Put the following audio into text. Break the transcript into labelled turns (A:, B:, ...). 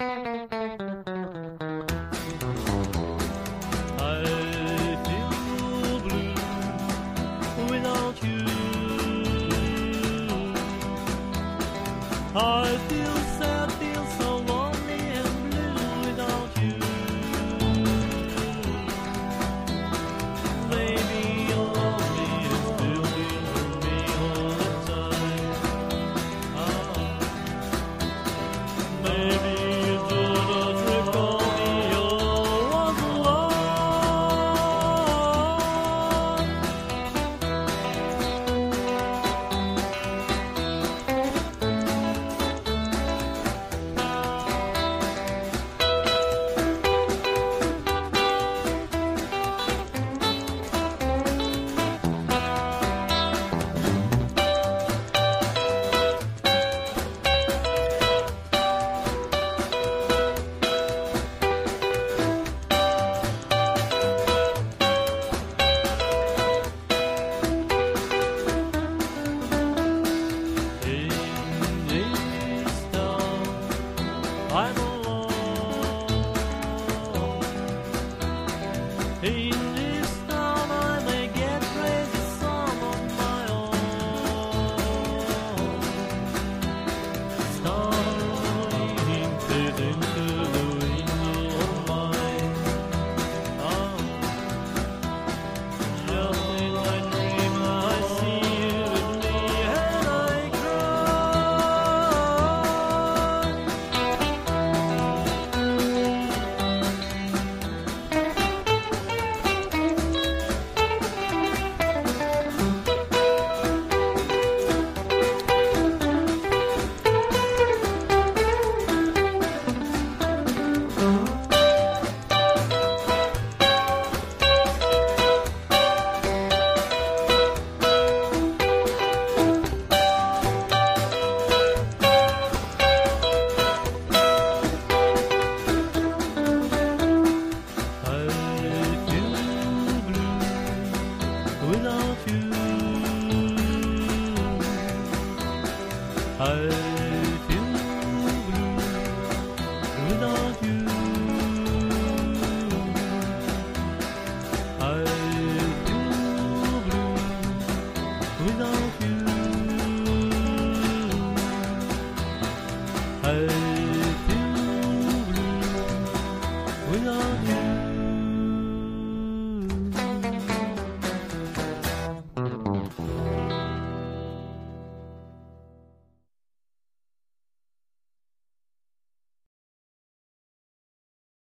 A: I feel sad, feel so lonely and blue without you. Maybe you'll love me and still be with me all the time. Maybe you just recall me all was alone. I'm alone. In this town I may get crazy some on my own. Starting fade into the window of my arms. Just in my dream I see you with me and I without you.